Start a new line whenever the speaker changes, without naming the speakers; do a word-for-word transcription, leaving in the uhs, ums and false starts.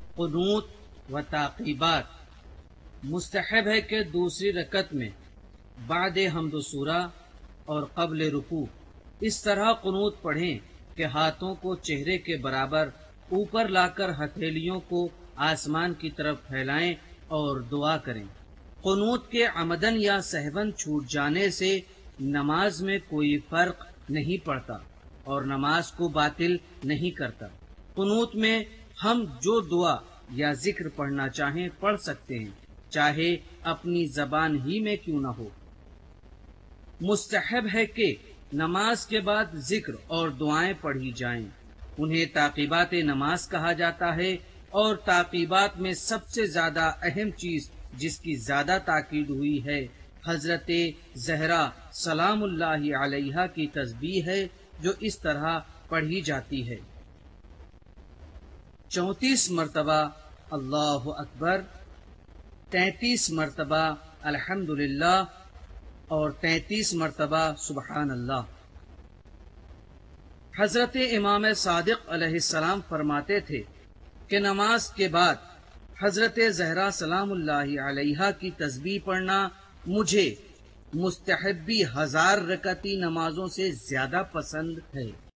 قنوت و تعقیبات۔ مستحب ہے کہ دوسری رکعت میں بعد حمد و سورہ اور قبل رکوع اس طرح قنوت پڑھیں کہ ہاتھوں کو چہرے کے برابر اوپر لا کر ہتھیلیوں کو آسمان کی طرف پھیلائیں اور دعا کریں۔ قنوت کے عمدن یا سہون چھوٹ جانے سے نماز میں کوئی فرق نہیں پڑتا اور نماز کو باطل نہیں کرتا۔ قنوت میں ہم جو دعا یا ذکر پڑھنا چاہیں پڑھ سکتے ہیں، چاہے اپنی زبان ہی میں کیوں نہ ہو۔ مستحب ہے کہ نماز کے بعد ذکر اور دعائیں پڑھی جائیں، انہیں تعقیبات نماز کہا جاتا ہے، اور تعقیبات میں سب سے زیادہ اہم چیز جس کی زیادہ تاکید ہوئی ہے حضرت زہرا سلام اللہ علیہا کی تسبیح ہے، جو اس طرح پڑھی جاتی ہے: چونتیس مرتبہ اللہ اکبر، تینتیس مرتبہ الحمدللہ اور تینتیس مرتبہ سبحان اللہ۔ حضرت امام صادق علیہ السلام فرماتے تھے کہ نماز کے بعد حضرت زہرا سلام اللہ علیہا کی تسبیح پڑھنا مجھے مستحبی ہزار رکعتی نمازوں سے زیادہ پسند ہے۔